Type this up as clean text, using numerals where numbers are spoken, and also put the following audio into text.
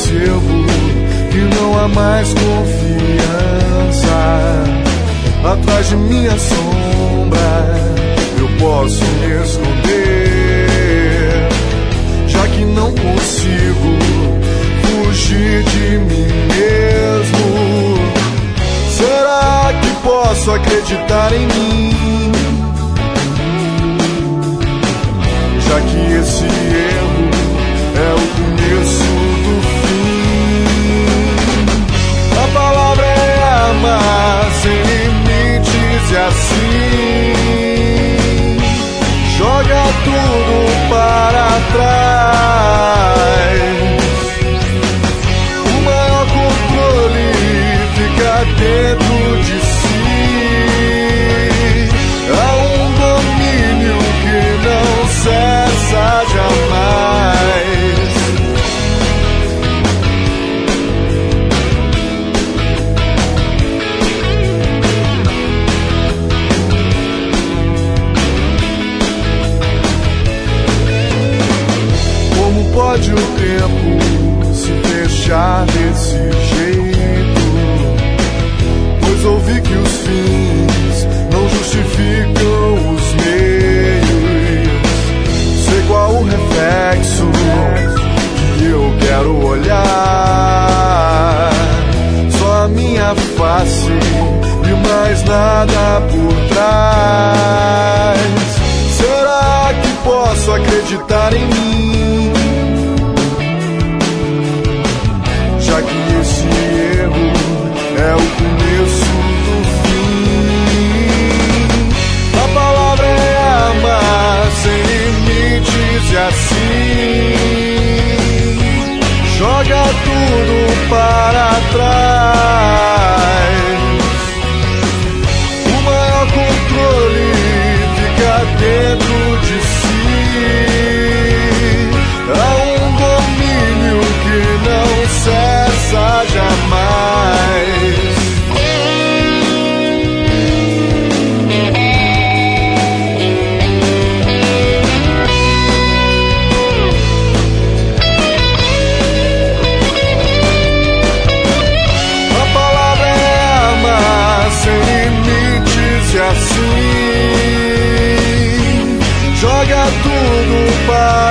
percebo que não há mais confiança. Atrás de minha sombra eu posso me esconder, já que não consigo fugir de mim mesmo. Será que posso acreditar em mim, já que esse erro é o começo do fim? A palavra é amar sem limites e assim joga tudo para trás. O maior controle fica dentro de si. Há um domínio que não cessa jamais. Como pode o tempo se fechar desse jeito? Pois ouvi que os fins não justificam os meios. Sei qual o reflexo que eu quero olhar. Só a minha face e mais nada por trás. Será que posso acreditar em mim, já que esse erro é o começo do fim? A palavra é amar sem limites e assim joga tudo para trás. O maior controle fica dentro de si. Há um domínio que não cessa jamais. Assim joga tudo para